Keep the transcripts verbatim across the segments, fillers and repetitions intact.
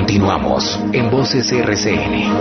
Continuamos en Voces R C N.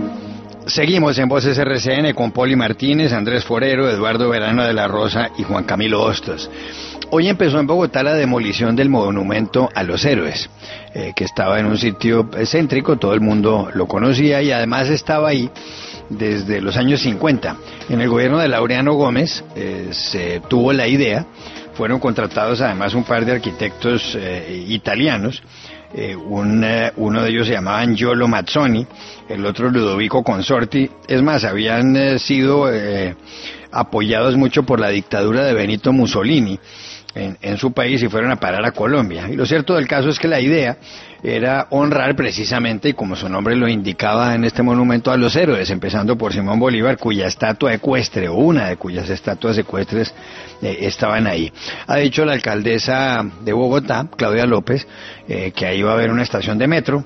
Seguimos en Voces R C N con Poli Martínez, Andrés Forero, Eduardo Verano de la Rosa y Juan Camilo Hostos. Hoy empezó en Bogotá la demolición del monumento a los héroes, eh, que estaba en un sitio céntrico, todo el mundo lo conocía y además estaba ahí desde los años cincuenta. En el gobierno de Laureano Gómez eh, se tuvo la idea, fueron contratados además un par de arquitectos eh, italianos. Eh, un, eh, uno de ellos se llamaba Angiolo Mazzoni, el otro Ludovico Consorti. Es más, habían eh, sido eh, apoyados mucho por la dictadura de Benito Mussolini en, en su país y fueron a parar a Colombia. Y lo cierto del caso es que la idea era honrar precisamente, y como su nombre lo indicaba en este monumento, a los héroes, empezando por Simón Bolívar, cuya estatua ecuestre, o una de cuyas estatuas ecuestres eh, estaban ahí. Ha dicho la alcaldesa de Bogotá, Claudia López, eh, que ahí va a haber una estación de metro,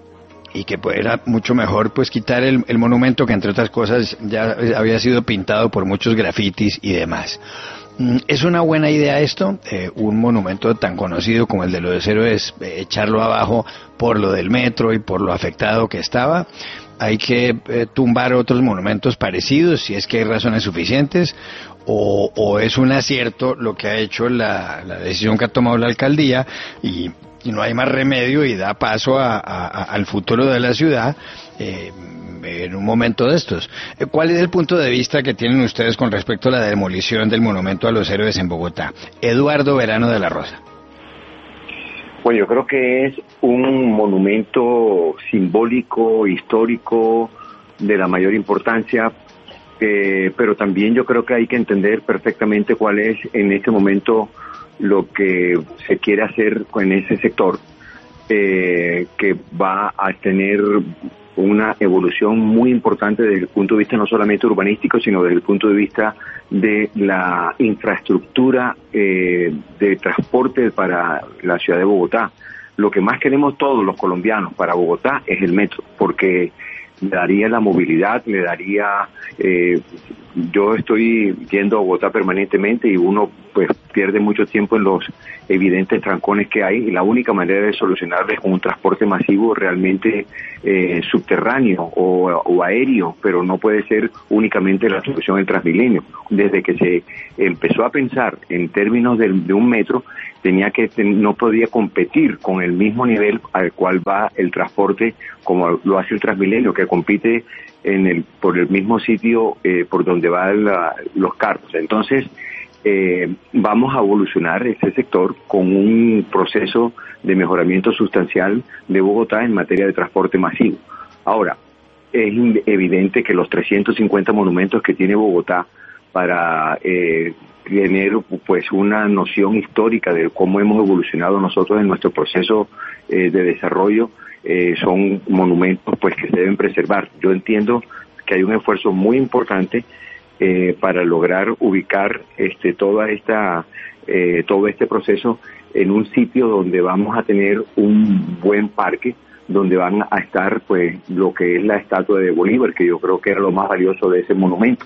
y que pues, era mucho mejor pues quitar el, el monumento, que entre otras cosas ya había sido pintado por muchos grafitis y demás. ¿Es una buena idea esto? Eh, un monumento tan conocido como el de los héroes, eh, echarlo abajo por lo del metro y por lo afectado que estaba. Hay que eh, tumbar otros monumentos parecidos si es que hay razones suficientes, o, o es un acierto lo que ha hecho la, la decisión que ha tomado la alcaldía y, y no hay más remedio y da paso a, a, a, al futuro de la ciudad eh, en un momento de estos. ¿Cuál es el punto de vista que tienen ustedes con respecto a la demolición del monumento a los héroes en Bogotá? Eduardo Verano de la Rosa. Bueno, yo creo que es un monumento simbólico, histórico, de la mayor importancia, eh, pero también yo creo que hay que entender perfectamente cuál es en este momento lo que se quiere hacer con ese sector, eh, que va a tener una evolución muy importante desde el punto de vista no solamente urbanístico, sino desde el punto de vista de la infraestructura eh, de transporte para la ciudad de Bogotá. Lo que más queremos todos los colombianos para Bogotá es el metro, porque le daría la movilidad, le daría... Eh, yo estoy yendo a Bogotá permanentemente y uno pues pierde mucho tiempo en los evidentes trancones que hay, y la única manera de solucionarlo es con un transporte masivo realmente eh, subterráneo o, o aéreo, pero no puede ser únicamente la solución del Transmilenio. Desde que se empezó a pensar en términos de, de un metro, tenía que no podía competir con el mismo nivel al cual va el transporte como lo hace el Transmilenio, que compite en el por el mismo sitio eh, por donde van la, los carros. Entonces eh, vamos a evolucionar ese sector con un proceso de mejoramiento sustancial de Bogotá en materia de transporte masivo. Ahora, es evidente que los trescientos cincuenta monumentos que tiene Bogotá, para eh, tener pues una noción histórica de cómo hemos evolucionado nosotros en nuestro proceso eh, de desarrollo, eh, son monumentos pues que se deben preservar. Yo entiendo que hay un esfuerzo muy importante eh, para lograr ubicar este toda esta eh, todo este proceso en un sitio donde vamos a tener un buen parque, donde van a estar pues lo que es la estatua de Bolívar, que yo creo que era lo más valioso de ese monumento.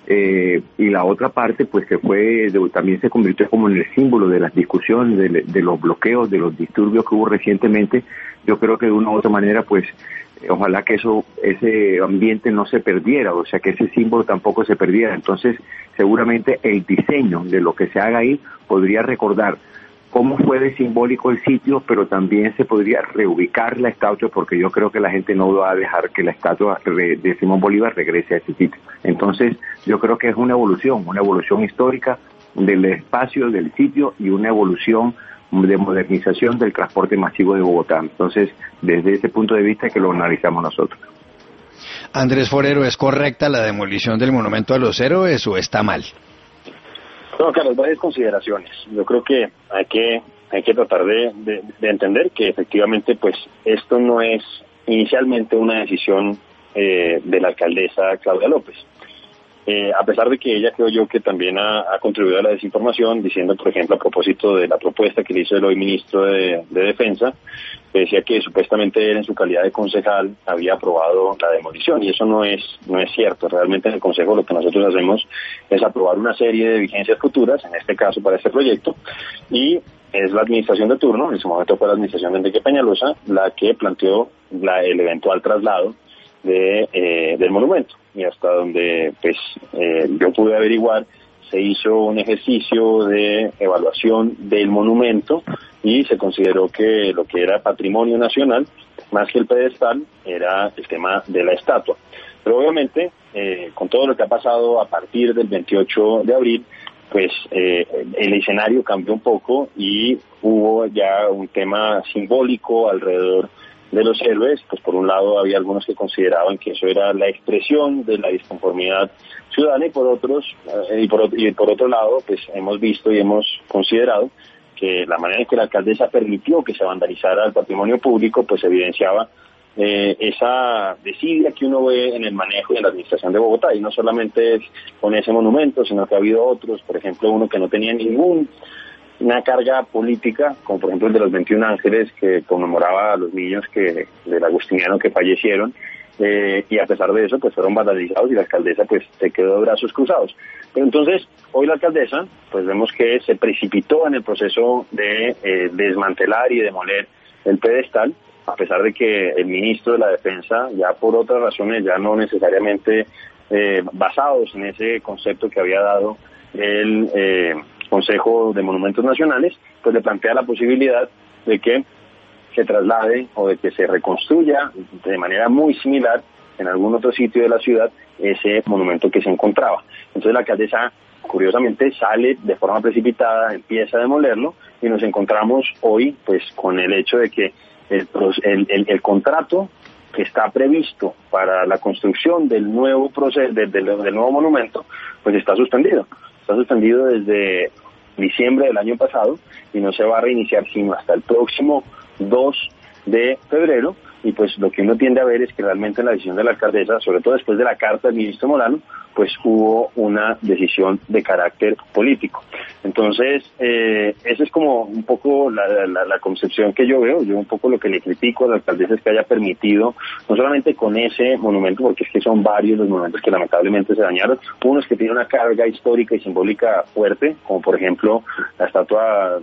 Eh, y la otra parte pues que fue de, también se convirtió como en el símbolo de las discusiones, de, de los bloqueos, de los disturbios que hubo recientemente. Yo creo que de una u otra manera pues eh, ojalá que eso ese ambiente no se perdiera, o sea que ese símbolo tampoco se perdiera. Entonces seguramente el diseño de lo que se haga ahí podría recordar cómo fue de simbólico el sitio, pero también se podría reubicar la estatua, porque yo creo que la gente no va a dejar que la estatua de Simón Bolívar regrese a ese sitio. Entonces, yo creo que es una evolución, una evolución histórica del espacio, del sitio, y una evolución de modernización del transporte masivo de Bogotá. Entonces, desde ese punto de vista es que lo analizamos nosotros. Andrés Forero, ¿es correcta la demolición del monumento a los héroes o está mal? No, Carlos, varias consideraciones. Yo creo que hay que hay que tratar de, de, de entender que efectivamente pues esto no es inicialmente una decisión eh, de la alcaldesa Claudia López. Eh, a pesar de que ella, creo yo, que también ha, ha contribuido a la desinformación, diciendo, por ejemplo, a propósito de la propuesta que le hizo el hoy ministro de, de Defensa, decía que supuestamente él en su calidad de concejal había aprobado la demolición, y eso no es no es cierto. Realmente en el Consejo lo que nosotros hacemos es aprobar una serie de vigencias futuras, en este caso para este proyecto, y es la administración de turno, en su momento fue la administración de Enrique Peñalosa, la que planteó la, el eventual traslado de eh, del monumento. Y hasta donde pues eh, yo pude averiguar, se hizo un ejercicio de evaluación del monumento y se consideró que lo que era patrimonio nacional, más que el pedestal, era el tema de la estatua. Pero obviamente, eh, con todo lo que ha pasado a partir del veintiocho de abril, pues eh, el escenario cambió un poco y hubo ya un tema simbólico alrededor de los héroes. Pues por un lado había algunos que consideraban que eso era la expresión de la disconformidad ciudadana y por otros eh, y, por, y por otro lado pues hemos visto y hemos considerado que la manera en que la alcaldesa permitió que se vandalizara el patrimonio público pues evidenciaba eh, esa desidia que uno ve en el manejo y en la administración de Bogotá, y no solamente es con ese monumento, sino que ha habido otros, por ejemplo uno que no tenía ningún una carga política, como por ejemplo el de los veintiún Ángeles, que conmemoraba a los niños que del agustiniano que fallecieron, eh, y a pesar de eso pues fueron vandalizados y la alcaldesa pues se quedó de brazos cruzados. Pero entonces hoy la alcaldesa pues vemos que se precipitó en el proceso de eh, desmantelar y demoler el pedestal, a pesar de que el ministro de la Defensa, ya por otras razones, ya no necesariamente eh, basados en ese concepto que había dado el eh, Consejo de Monumentos Nacionales, pues le plantea la posibilidad de que se traslade o de que se reconstruya de manera muy similar en algún otro sitio de la ciudad ese monumento que se encontraba. Entonces la alcaldesa, curiosamente, sale de forma precipitada, empieza a demolerlo y nos encontramos hoy pues con el hecho de que el, el, el, el contrato que está previsto para la construcción del nuevo proceso, del, del, del nuevo monumento, pues está suspendido. Está suspendido desde diciembre del año pasado y no se va a reiniciar sino hasta el próximo dos de febrero. Y pues lo que uno tiende a ver es que realmente en la decisión de la alcaldesa, sobre todo después de la carta del ministro Molano, pues hubo una decisión de carácter político. Entonces, eh, esa es como un poco la, la, la concepción que yo veo. Yo un poco lo que le critico a la alcaldesa es que haya permitido, no solamente con ese monumento, porque es que son varios los monumentos que lamentablemente se dañaron, unos que tienen una carga histórica y simbólica fuerte, como por ejemplo la estatua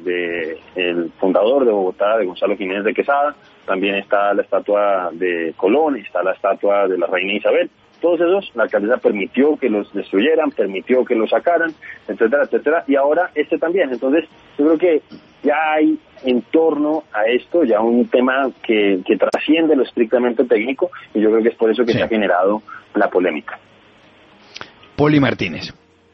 del fundador de Bogotá, de Gonzalo Jiménez de Quesada, también está la estatua de Colón, está la estatua de la reina Isabel. Todos esos, la alcaldesa permitió que los destruyeran, permitió que los sacaran, etcétera, etcétera, y ahora este también. Entonces, yo creo que ya hay en torno a esto ya un tema que, que trasciende lo estrictamente técnico, y yo creo que es por eso que sí se ha generado la polémica. Poli Martínez.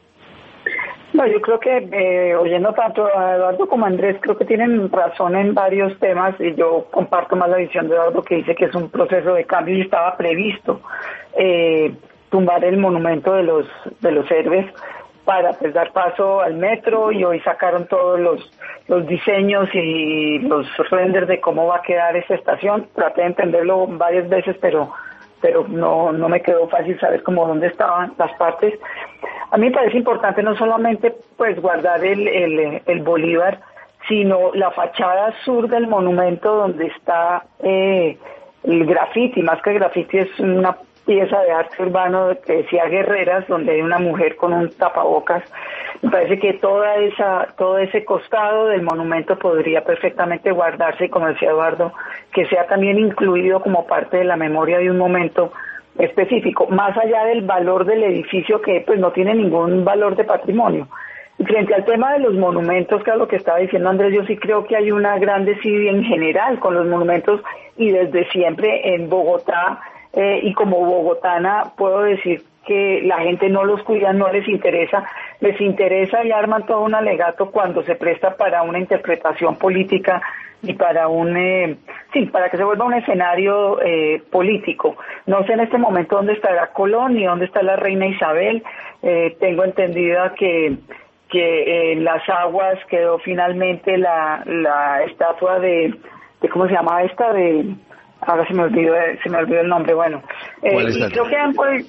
No, yo creo que eh, oyendo tanto a Eduardo como a Andrés, creo que tienen razón en varios temas, y yo comparto más la visión de Eduardo, que dice que es un proceso de cambio y estaba previsto eh, tumbar el monumento de los de los héroes para pues dar paso al metro, y hoy sacaron todos los los diseños y los renders de cómo va a quedar esa estación. Traté de entenderlo varias veces, pero pero no no me quedó fácil saber cómo dónde estaban las partes. A mí me parece importante no solamente pues guardar el, el, el Bolívar, sino la fachada sur del monumento donde está eh, el grafiti. Más que el grafiti, es una pieza de arte urbano que decía Guerreras, donde hay una mujer con un tapabocas. Me parece que toda esa todo ese costado del monumento podría perfectamente guardarse, y como decía Eduardo, que sea también incluido como parte de la memoria de un momento específico, más allá del valor del edificio, que pues no tiene ningún valor de patrimonio. Y frente al tema de los monumentos, que es lo que estaba diciendo Andrés, yo sí creo que hay una gran desidia en general con los monumentos, y desde siempre en Bogotá, eh, y como bogotana puedo decir que la gente no los cuida, no les interesa, les interesa y arman todo un alegato cuando se presta para una interpretación política y para un, eh, sí, para que se vuelva un escenario eh, político. No sé en este momento dónde estará Colón ni dónde está la reina Isabel. Eh, tengo entendida que que en las aguas quedó finalmente la la estatua de, de ¿cómo se llama esta? De ahora se me olvidó se me olvidó el nombre. Bueno, eh, y creo que han pues,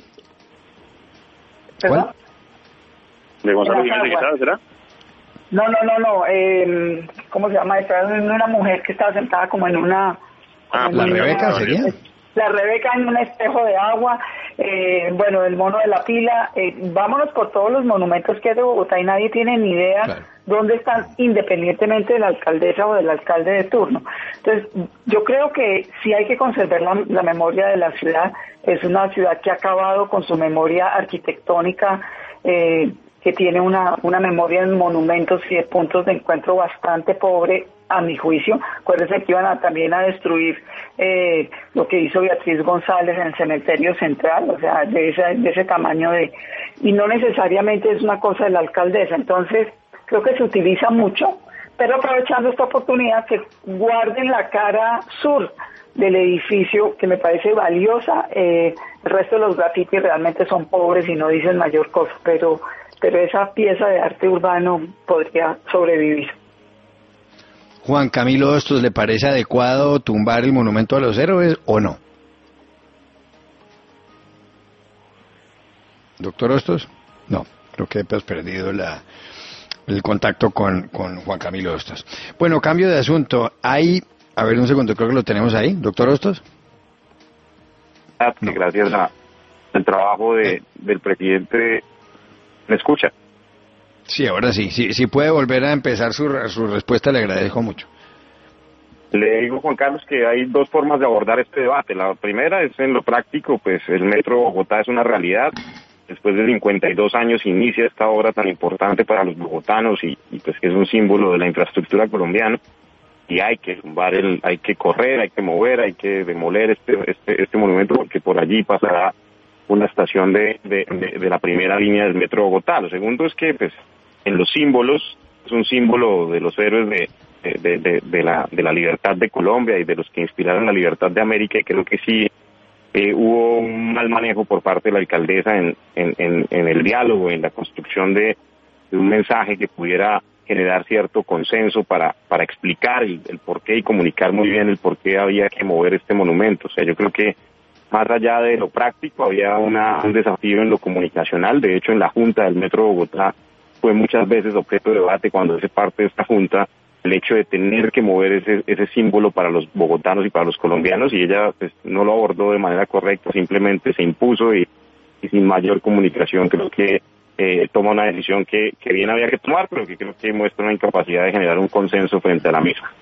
¿perdón? ¿De Gonzalo Jiménez de Quesada será? No, no, no, no. Eh, ¿Cómo se llama esta? Una mujer que estaba sentada como en una... Ah, ¿la Rebeca sería? La Rebeca en un espejo de agua. Eh, bueno, el mono de la pila. Eh, vámonos por todos los monumentos que hay de Bogotá y nadie tiene ni idea claro. ¿dónde están independientemente de la alcaldesa o del alcalde de turno? Entonces, yo creo que sí hay que conservar la, la memoria de la ciudad. Es una ciudad que ha acabado con su memoria arquitectónica, eh, que tiene una, una memoria en monumentos y de puntos de encuentro bastante pobre, a mi juicio. Acuérdense que iban a, también a destruir eh, lo que hizo Beatriz González en el cementerio central, o sea, de ese, de ese tamaño de... Y no necesariamente es una cosa de la alcaldesa. Entonces, creo que se utiliza mucho, pero aprovechando esta oportunidad, que guarden la cara sur del edificio, que me parece valiosa. Eh, el resto de los grafitis realmente son pobres y no dicen mayor cosa, pero... pero esa pieza de arte urbano podría sobrevivir. Juan Camilo Hostos, ¿le parece adecuado tumbar el monumento a los héroes o no? ¿Doctor Hostos? No, creo que has perdido la, el contacto con, con Juan Camilo Hostos. Bueno, cambio de asunto. Hay, a ver un segundo, creo que lo tenemos ahí. ¿Doctor Hostos? No. Gracias al trabajo de, del presidente. ¿Me escucha? Sí, ahora sí. Si sí, sí puede volver a empezar su, su respuesta, le agradezco mucho. Le digo, Juan Carlos, que hay dos formas de abordar este debate. La primera es en lo práctico, pues el Metro Bogotá es una realidad. Después de cincuenta y dos años inicia esta obra tan importante para los bogotanos y, y pues que es un símbolo de la infraestructura colombiana. Y hay que tumbar el, hay que correr, hay que mover, hay que demoler este, este, este monumento porque por allí pasará una estación de, de, de, de la primera línea del Metro Bogotá. Lo segundo es que, pues, en los símbolos, es un símbolo de los héroes de, de, de, de, la, de la libertad de Colombia y de los que inspiraron la libertad de América, y creo que sí eh, hubo un mal manejo por parte de la alcaldesa en, en, en, en el diálogo, en la construcción de, de un mensaje que pudiera generar cierto consenso para, para explicar el, el por qué y comunicar muy bien el por qué había que mover este monumento. O sea, yo creo que más allá de lo práctico, había una, un desafío en lo comunicacional. De hecho, en la Junta del Metro Bogotá fue muchas veces objeto de debate cuando hace parte de esta Junta el hecho de tener que mover ese, ese símbolo para los bogotanos y para los colombianos, y ella pues, no lo abordó de manera correcta, simplemente se impuso y, y sin mayor comunicación. Creo que eh, toma una decisión que, que bien había que tomar, pero que creo que muestra una incapacidad de generar un consenso frente a la misma.